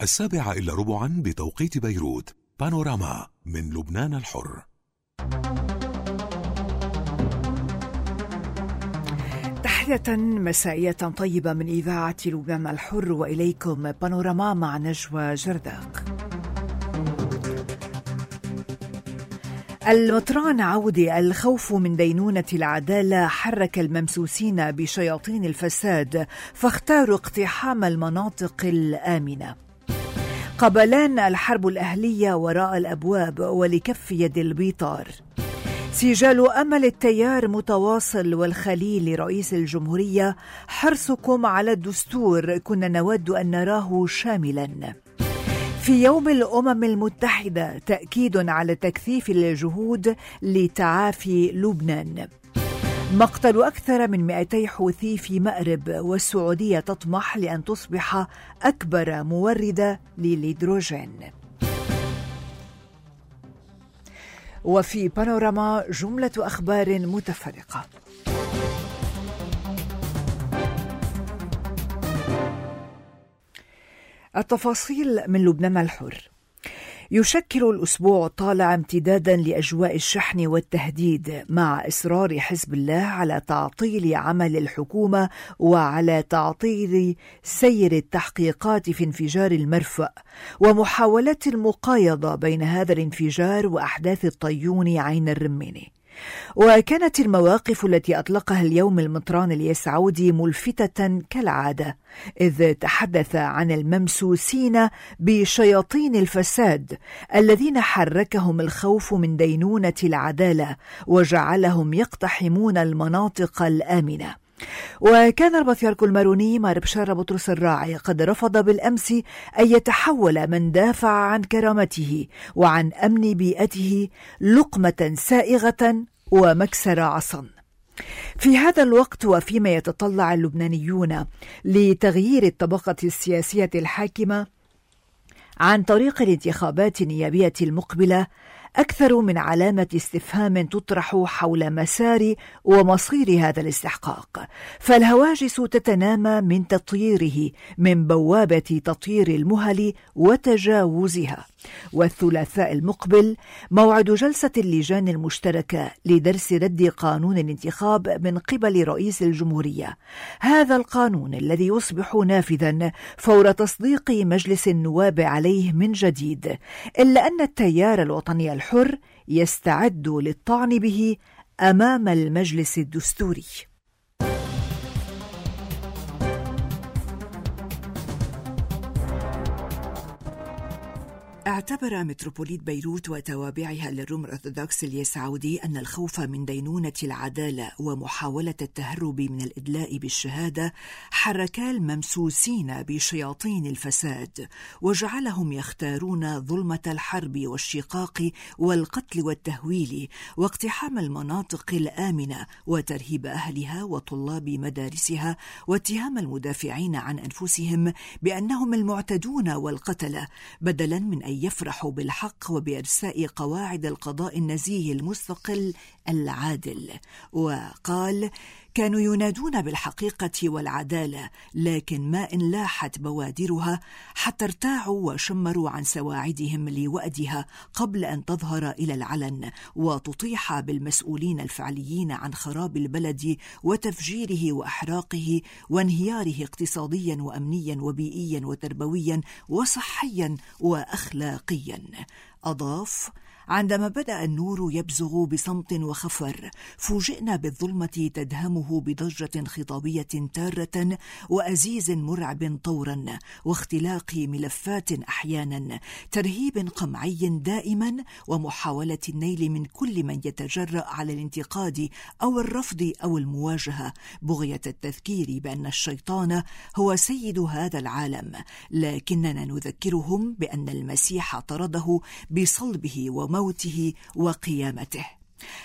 7:15 بتوقيت بيروت. بانوراما من لبنان الحر. تحية مسائية طيبة من إذاعة لبنان الحر، وإليكم بانوراما مع نجوى جرداق. المطران عودة: الخوف من دينونة العدالة حرك الممسوسين بشياطين الفساد فاختاروا اقتحام المناطق الآمنة. قبلان: الحرب الأهلية وراء الأبواب ولكف يد البيطار. سجال أمل التيار متواصل والخليل لرئيس الجمهورية: حرصكم على الدستور كنا نود أن نراه شاملا. في يوم الأمم المتحدة: تأكيد على تكثيف الجهود لتعافي لبنان. مقتل أكثر من 200 حوثي في مأرب، والسعودية تطمح لأن تصبح أكبر موردة للهيدروجين. وفي بانوراما جملة أخبار متفرقة. التفاصيل من لبنان الحر. يشكل الأسبوع الطالع امتدادا لأجواء الشحن والتهديد، مع إصرار حزب الله على تعطيل عمل الحكومة وعلى تعطيل سير التحقيقات في انفجار المرفأ، ومحاولات المقايضة بين هذا الانفجار وأحداث الطيون عين الرمينة. وكانت المواقف التي أطلقها اليوم المطران الياس عودي ملفتة كالعادة، إذ تحدث عن الممسوسين بشياطين الفساد الذين حركهم الخوف من دينونة العدالة وجعلهم يقتحمون المناطق الآمنة. وكان البطريرك الماروني مار بشار بطرس الراعي قد رفض بالأمس أن يتحول من دافع عن كرامته وعن أمن بيئته لقمة سائغة ومكسر عصا. في هذا الوقت، وفيما يتطلع اللبنانيون لتغيير الطبقة السياسية الحاكمة عن طريق الانتخابات النيابية المقبلة، أكثر من علامة استفهام تطرح حول مسار ومصير هذا الاستحقاق، فالهواجس تتنامى من تطييره من بوابة تطيير المهل وتجاوزها. والثلاثاء المقبل موعد جلسة اللجان المشتركة لدرس رد قانون الانتخاب من قبل رئيس الجمهورية، هذا القانون الذي يصبح نافذا فور تصديق مجلس النواب عليه من جديد، إلا أن التيار الوطني الحر يستعد للطعن به أمام المجلس الدستوري. اعتبر متروبوليت بيروت وتوابعها للروم الأرثوذكس الياس عودي أن الخوف من دينونة العدالة ومحاولة التهرب من الإدلاء بالشهادة حركا الممسوسين بشياطين الفساد وجعلهم يختارون ظلمة الحرب والشقاق والقتل والتهويل واقتحام المناطق الآمنة وترهيب أهلها وطلاب مدارسها واتهام المدافعين عن أنفسهم بأنهم المعتدون والقتلة، بدلا من أن يفرحوا بالحق وبإرساء قواعد القضاء النزيه المستقل العادل. وقال: كانوا ينادون بالحقيقة والعدالة، لكن ما إن لاحت بوادرها حتى ارتاعوا وشمروا عن سواعدهم لوأدها قبل أن تظهر إلى العلن وتطيح بالمسؤولين الفعليين عن خراب البلد وتفجيره وأحراقه وانهياره اقتصاديا وأمنيا وبيئيا وتربويا وصحيا وأخلاقيا. أضاف: عندما بدأ النور يبزغ بصمت وخفر، فوجئنا بالظلمة تدهمه بضجة خطابية تارة وأزيز مرعب طورا واختلاق ملفات أحيانا، ترهيب قمعي دائما ومحاولة النيل من كل من يتجرأ على الانتقاد أو الرفض أو المواجهة، بغية التذكير بأن الشيطان هو سيد هذا العالم، لكننا نذكرهم بأن المسيح طرده بصلبه وموته وقيامته.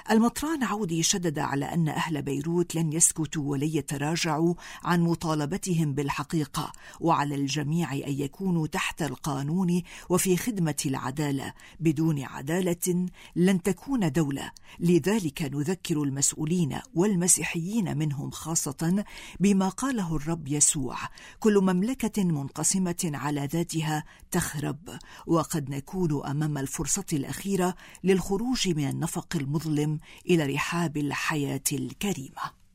المطران عودي شدد على أن أهل بيروت لن يسكتوا ولن يتراجعوا عن مطالبتهم بالحقيقة، وعلى الجميع أن يكونوا تحت القانون وفي خدمة العدالة. بدون عدالة لن تكون دولة. لذلك نذكر المسؤولين والمسيحيين منهم خاصة بما قاله الرب يسوع: كل مملكة منقسمة على ذاتها تخرب. وقد نكون أمام الفرصة الأخيرة للخروج من النفق المظلم إلى رحاب الحياة الكريمة.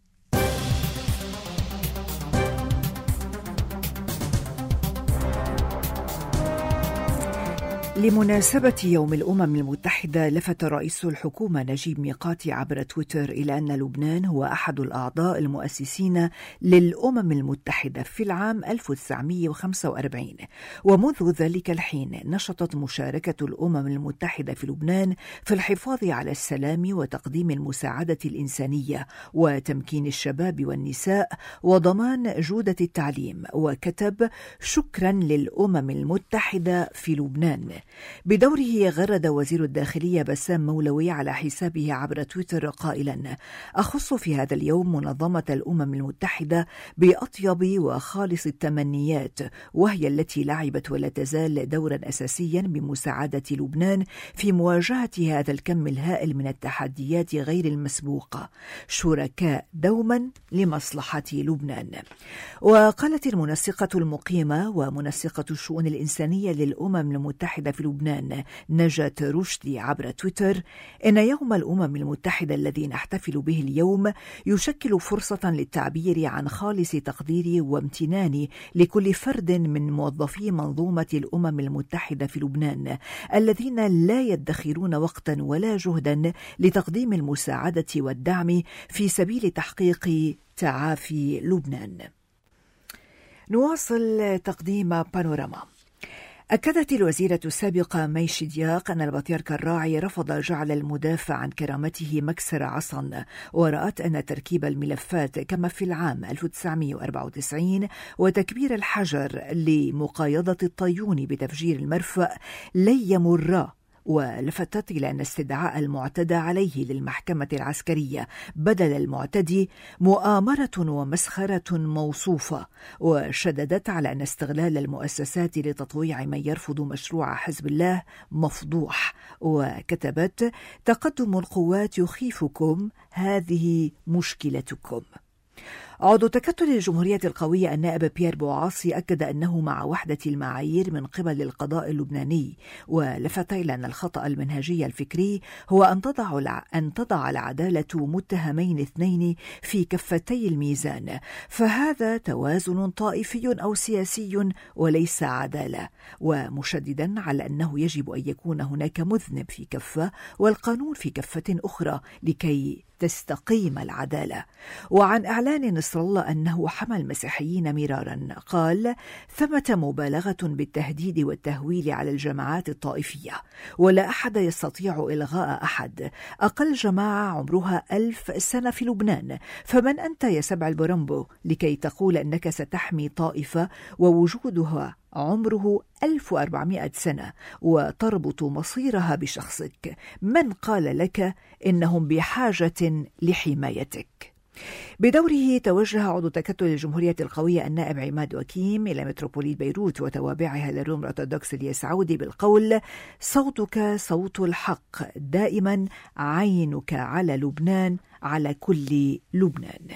لمناسبة يوم الأمم المتحدة، لفت رئيس الحكومة نجيب ميقاتي عبر تويتر إلى أن لبنان هو أحد الأعضاء المؤسسين للأمم المتحدة في العام 1945، ومنذ ذلك الحين نشطت مشاركة الأمم المتحدة في لبنان في الحفاظ على السلام وتقديم المساعدة الإنسانية وتمكين الشباب والنساء وضمان جودة التعليم. وكتب: شكرا للأمم المتحدة في لبنان. بدوره غرد وزير الداخلية بسام مولوي على حسابه عبر تويتر قائلا: أخص في هذا اليوم منظمة الأمم المتحدة بأطيب وخالص التمنيات، وهي التي لعبت ولا تزال دورا أساسيا بمساعدة لبنان في مواجهة هذا الكم الهائل من التحديات غير المسبوقة، شركاء دوما لمصلحة لبنان. وقالت المنسقة المقيمة ومنسقة الشؤون الإنسانية للأمم المتحدة في لبنان نجاة رشدي عبر تويتر: إن يوم الأمم المتحدة الذي نحتفل به اليوم يشكل فرصة للتعبير عن خالص تقديري وامتناني لكل فرد من موظفي منظومة الأمم المتحدة في لبنان الذين لا يدخرون وقتا ولا جهدا لتقديم المساعدة والدعم في سبيل تحقيق تعافي لبنان. نواصل تقديم بانوراما. أكدت الوزيرة السابقة مي شدياق أن البطريرك الراعي رفض جعل المدافع عن كرامته مكسر عصا، ورأت أن تركيب الملفات كما في العام 1994 وتكبير الحجر لمقايضة الطيون بتفجير المرفأ لن يمرا. ولفتت إلى أن استدعاء المعتدى عليه للمحكمة العسكرية بدل المعتدي مؤامرة ومسخرة موصوفة، وشددت على أن استغلال المؤسسات لتطويع من يرفض مشروع حزب الله مفضوح. وكتبت: تقدم القوات يخيفكم، هذه مشكلتكم. عضو تكتل الجمهورية القوية النائب بيير بوعاصي أكد أنه مع وحدة المعايير من قبل القضاء اللبناني، ولفت إلى أن الخطأ المنهجي الفكري هو أن تضع العدالة متهمين اثنين في كفتي الميزان، فهذا توازن طائفي أو سياسي وليس عدالة. ومشددا على أنه يجب أن يكون هناك مذنب في كفة والقانون في كفة أخرى لكي تستقيم العدالة. وعن إعلان نصر الله أنه حمى المسيحيين مرارا قال: ثمة مبالغة بالتهديد والتهويل على الجماعات الطائفية، ولا أحد يستطيع إلغاء أحد. أقل جماعة عمرها 1000 سنة في لبنان، فمن أنت يا سبع البرمبو لكي تقول أنك ستحمي طائفة ووجودها عمره 1400 سنة وتربط مصيرها بشخصك؟ من قال لك إنهم بحاجة لحمايتك؟ بدوره توجه عضو تكتل الجمهورية القوية النائب عماد وكيم إلى متروبوليت بيروت وتوابعها للروم الأرثوذكس اليسعودي بالقول: صوتك صوت الحق، دائما عينك على لبنان، على كل لبنان.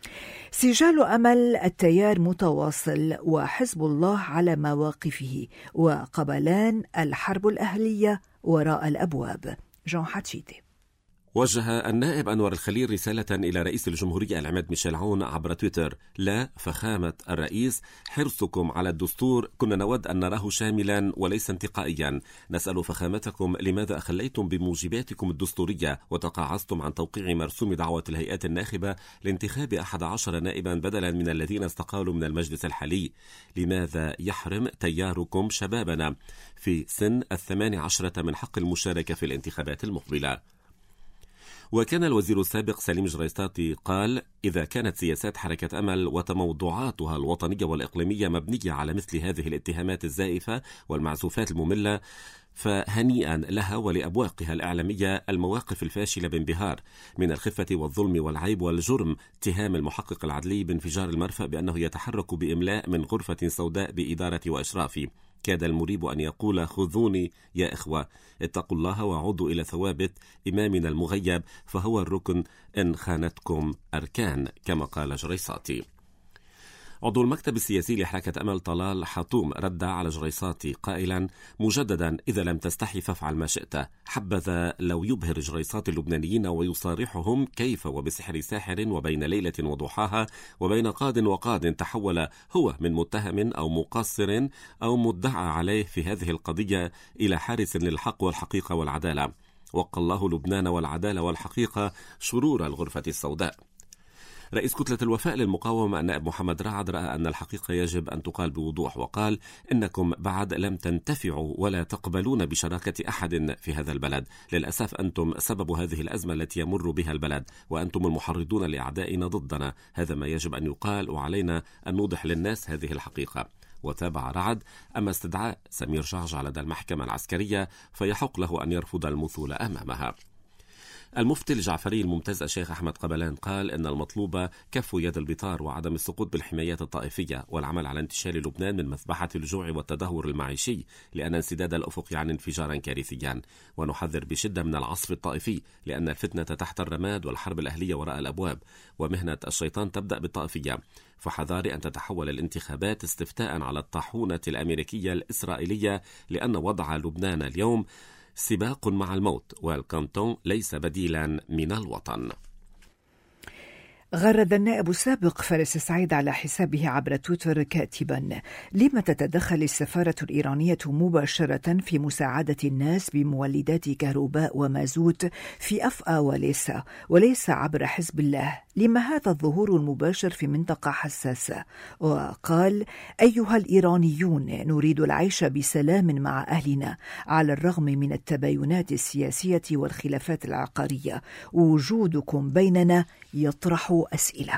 سجال أمل التيار متواصل وحزب الله على مواقفه، وقبلان الحرب الأهلية وراء الأبواب. جون حاتشيتي. وجه النائب أنور الخليل رسالة إلى رئيس الجمهورية العماد ميشيل عون عبر تويتر: لا فخامة الرئيس، حرصكم على الدستور كنا نود أن نراه شاملا وليس انتقائيا. نسأل فخامتكم لماذا أخليتم بموجباتكم الدستورية وتقاعستم عن توقيع مرسوم دعوة الهيئات الناخبة لانتخاب 11 نائبا بدلا من الذين استقالوا من المجلس الحالي؟ لماذا يحرم تياركم شبابنا في سن 18 من حق المشاركة في الانتخابات المقبلة؟ وكان الوزير السابق سليم جريساتي قال: إذا كانت سياسات حركة أمل وتموضعاتها الوطنية والإقليمية مبنية على مثل هذه الاتهامات الزائفة والمعزوفات المملة، فهنيئا لها ولأبواقها الإعلامية المواقف الفاشلة بانبهار، من الخفة والظلم والعيب والجرم اتهام المحقق العدلي بانفجار المرفأ بأنه يتحرك بإملاء من غرفة سوداء بإدارة وإشرافي. كاد المريب أن يقول: خذوني يا إخوة، اتقوا الله وعودوا إلى ثوابت إمامنا المغيب، فهو الركن إن خانتكم أركان، كما قال جريساتي. عضو المكتب السياسي لحركة أمل طلال حطوم رد على جريساتي قائلا مجددا: إذا لم تستحي فافعل ما شئت. حبذا لو يبهر جريساتي اللبنانيين ويصارحهم كيف وبسحر ساحر وبين ليلة وضحاها وبين قاد وقاد تحول هو من متهم أو مقصر أو مدعى عليه في هذه القضية إلى حارس للحق والحقيقة والعدالة. وقى الله لبنان والعدالة والحقيقة شرور الغرفة السوداء. رئيس كتلة الوفاء للمقاومة النائب محمد رعد رأى أن الحقيقة يجب أن تقال بوضوح، وقال: إنكم بعد لم تنتفعوا ولا تقبلون بشراكة أحد في هذا البلد. للأسف أنتم سبب هذه الأزمة التي يمر بها البلد، وأنتم المحرضون لأعدائنا ضدنا. هذا ما يجب أن يقال، وعلينا أن نوضح للناس هذه الحقيقة. وتابع رعد: أما استدعاء سمير جعجع لدى المحكمة العسكرية فيحق له أن يرفض المثول أمامها. المفتي الجعفري الممتاز الشيخ أحمد قبلان قال إن المطلوب كف يد البطار وعدم السقوط بالحمايات الطائفية والعمل على انتشال لبنان من مذبحة الجوع والتدهور المعيشي، لأن انسداد الأفق يعني انفجارا كارثيا. ونحذر بشدة من العصف الطائفي، لأن الفتنة تحت الرماد والحرب الأهلية وراء الأبواب، ومهنة الشيطان تبدأ بالطائفية. فحذار أن تتحول الانتخابات استفتاء على الطاحونة الأمريكية الإسرائيلية، لأن وضع لبنان اليوم سباق مع الموت، والكانتون ليس بديلا من الوطن. غرد النائب السابق فارس السعيد على حسابه عبر تويتر كاتبا: لم تتدخل السفارة الإيرانية مباشرة في مساعدة الناس بمولدات كهرباء ومازوت في أفأ وليس عبر حزب الله؟ لما هذا الظهور المباشر في منطقة حساسة؟ وقال: أيها الإيرانيون، نريد العيش بسلام مع أهلنا على الرغم من التباينات السياسية والخلافات العقارية. وجودكم بيننا يطرح أسئلة.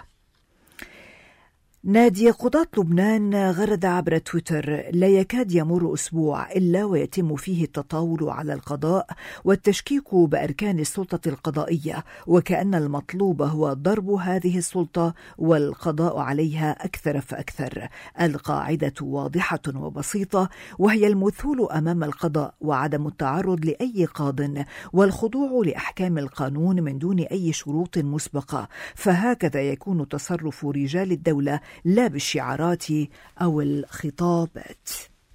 نادي قضاة لبنان غرد عبر تويتر: لا يكاد يمر أسبوع إلا ويتم فيه التطاول على القضاء والتشكيك بأركان السلطة القضائية، وكأن المطلوب هو ضرب هذه السلطة والقضاء عليها أكثر فأكثر. القاعدة واضحة وبسيطة، وهي المثول أمام القضاء وعدم التعرض لأي قاض والخضوع لأحكام القانون من دون أي شروط مسبقة. فهكذا يكون تصرف رجال الدولة، لا بالشعارات أو الخطابات.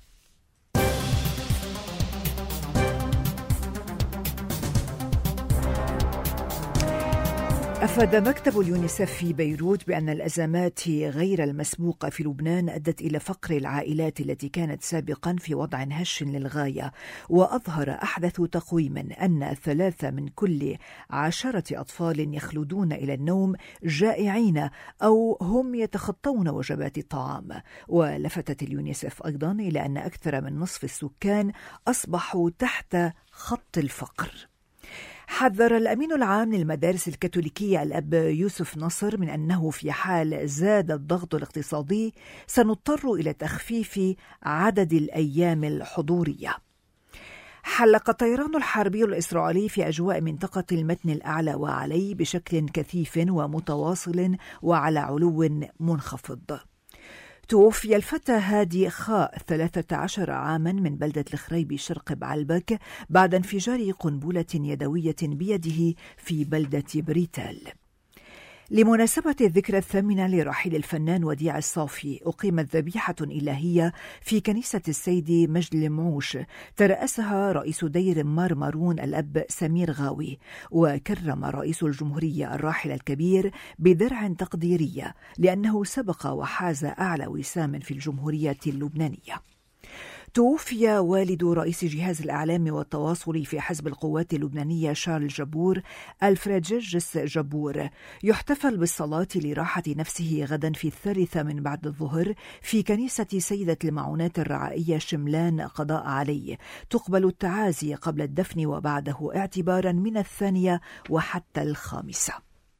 أفاد مكتب اليونيسف في بيروت بأن الأزمات غير المسبوقة في لبنان أدت إلى فقر العائلات التي كانت سابقا في وضع هش للغاية. وأظهر أحدث تقويم أن 3 من كل 10 أطفال يخلدون إلى النوم جائعين أو هم يتخطون وجبات الطعام. ولفتت اليونيسف أيضا إلى أن أكثر من نصف السكان أصبحوا تحت خط الفقر. حذر الأمين العام للمدارس الكاثوليكية الأب يوسف نصر من أنه في حال زاد الضغط الاقتصادي سنضطر إلى تخفيف عدد الأيام الحضورية. حلق الطيران الحربي الإسرائيلي في أجواء منطقة المتن الأعلى وعلي بشكل كثيف ومتواصل وعلى علو منخفض. توفي الفتى هادي خاء 13 عاما من بلدة الخريبي شرق بعلبك بعد انفجار قنبلة يدوية بيده في بلدة بريتال. لمناسبة الذكرى 8 لرحيل الفنان وديع الصافي أقيمت ذبيحة إلهية في كنيسة السيد مجد المعوش ترأسها رئيس دير مارون الأب سمير غاوي، وكرم رئيس الجمهورية الراحل الكبير بدرع تقديرية لأنه سبق وحاز أعلى وسام في الجمهورية اللبنانية. توفي والد رئيس جهاز الإعلام والتواصل في حزب القوات اللبنانية شارل جبور، ألفريد جرجس جبور. يحتفل بالصلاة لراحة نفسه غدا في 3 من بعد الظهر في كنيسة سيدة المعونات الرعائية شملان قضاء عليه. تقبل التعازي قبل الدفن وبعده اعتبارا من 2 وحتى 5.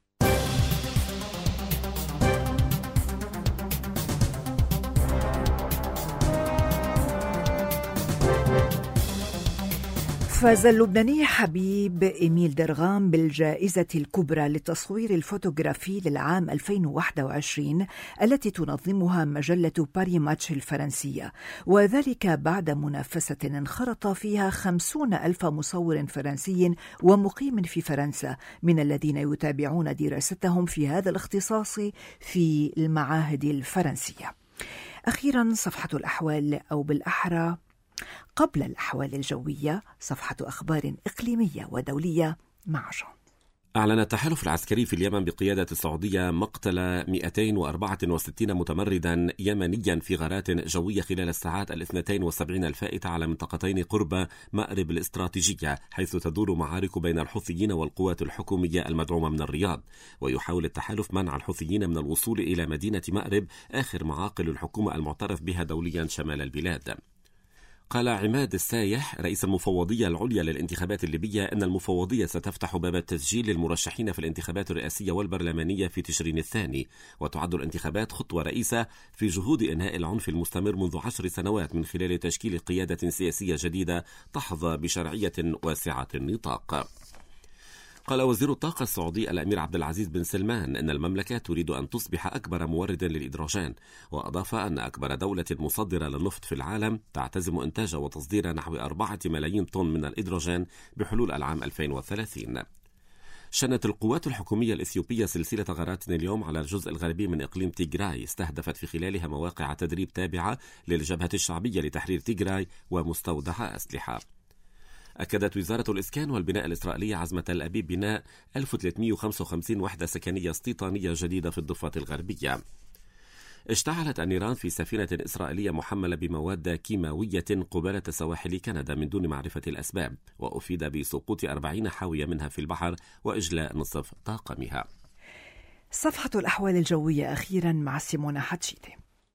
فاز اللبناني حبيب إيميل درغام بالجائزة الكبرى للتصوير الفوتوغرافي للعام 2021 التي تنظمها مجلة باري ماتش الفرنسية، وذلك بعد منافسة انخرط فيها 50,000 مصور فرنسي ومقيم في فرنسا من الذين يتابعون دراستهم في هذا الاختصاص في المعاهد الفرنسية. أخيرا صفحة الأحوال، أو بالأحرى قبل الأحوال الجوية، صفحة أخبار إقليمية ودولية مع جون. أعلن التحالف العسكري في اليمن بقيادة السعودية مقتل 264 متمردا يمنيا في غارات جوية خلال الساعات 72 الفائتة على منطقتين قرب مأرب الاستراتيجية، حيث تدور معارك بين الحوثيين والقوات الحكومية المدعومة من الرياض. ويحاول التحالف منع الحوثيين من الوصول إلى مدينة مأرب، آخر معاقل الحكومة المعترف بها دوليا شمال البلاد. قال عماد السايح رئيس المفوضية العليا للانتخابات الليبية أن المفوضية ستفتح باب التسجيل للمرشحين في الانتخابات الرئاسية والبرلمانية في تشرين الثاني، وتعد الانتخابات خطوة رئيسة في جهود إنهاء العنف المستمر منذ 10 سنوات من خلال تشكيل قيادة سياسية جديدة تحظى بشرعية واسعة النطاق. قال وزير الطاقة السعودي الأمير عبد العزيز بن سلمان أن المملكة تريد أن تصبح أكبر مورد للإدراجان، وأضاف أن أكبر دولة مصدرة للنفط في العالم تعتزم إنتاج وتصدير نحو 4 ملايين طن من الإدراجان بحلول العام 2030. شنت القوات الحكومية الإثيوبية سلسلة غارات اليوم على الجزء الغربي من إقليم تيغراي، استهدفت في خلالها مواقع تدريب تابعة للجبهة الشعبية لتحرير تيغراي ومستودع أسلحة. أكدت وزارة الإسكان والبناء الإسرائيلية عزم تل أبيب بناء 1355 وحدة سكنية استيطانية جديدة في الضفة الغربية. اشتعلت النيران في سفينة إسرائيلية محملة بمواد كيماوية قبالة سواحل كندا من دون معرفة الأسباب، وأفيد بسقوط 40 حاوية منها في البحر وإجلاء نصف طاقمها. صفحة الأحوال الجوية أخيرا مع سيمونا حتشيتي.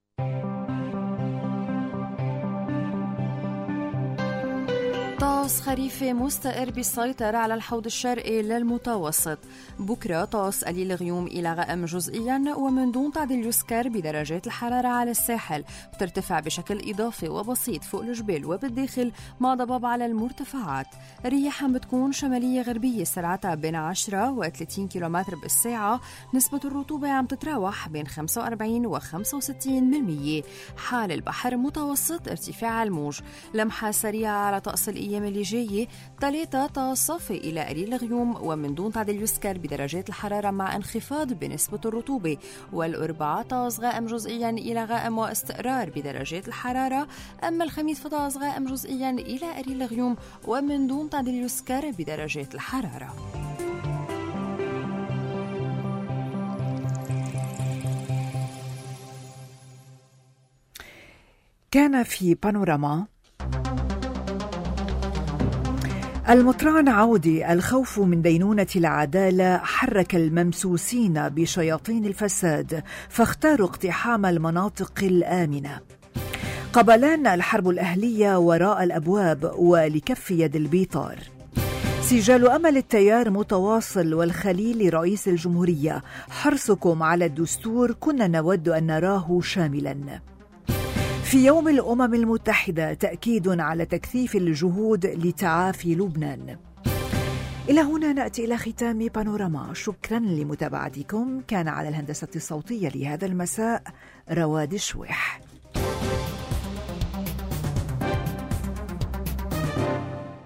طقس خريفي مستقر بالسيطرة على الحوض الشرقي للمتوسط. بكرة طقس قليل غيوم إلى غائم جزئيا ومن دون تعديل يسكر بدرجات الحرارة على الساحل، بترتفع بشكل إضافي وبسيط فوق الجبال وبالداخل مع ضباب على المرتفعات. رياح بتكون شمالية غربية سرعتها بين 10 و 30 كيلومتر بالساعة. نسبة الرطوبة عم تتراوح بين 45 و 65%. حال البحر متوسط ارتفاع الموج. لمحة سريعة على طقس الأيام اللي جاية: 3 طقس صافي إلى قليل غيوم ومن دون تعديل يسكر بدرجات الحرارة مع انخفاض بنسبة الرطوبة، والأربعاء طقس غائم جزئيا إلى غائم واستقرار بدرجات الحرارة، أما الخميس فطقس غائم جزئيا إلى قليل غيوم ومن دون تعديل يسكر بدرجات الحرارة. كان في بانوراما المطران عودي: الخوف من دينونة العدالة حرك الممسوسين بشياطين الفساد فاختاروا اقتحام المناطق الآمنة. قبلان: الحرب الأهلية وراء الأبواب ولكف يد البيطار. سجال أمل التيار متواصل والخليل رئيس الجمهورية: حرصكم على الدستور كنا نود أن نراه شاملاً. في يوم الأمم المتحدة تأكيد على تكثيف الجهود لتعافي لبنان. إلى هنا نأتي إلى ختام بانوراما. شكرا لمتابعتكم. كان على الهندسة الصوتية لهذا المساء رواد الشويح.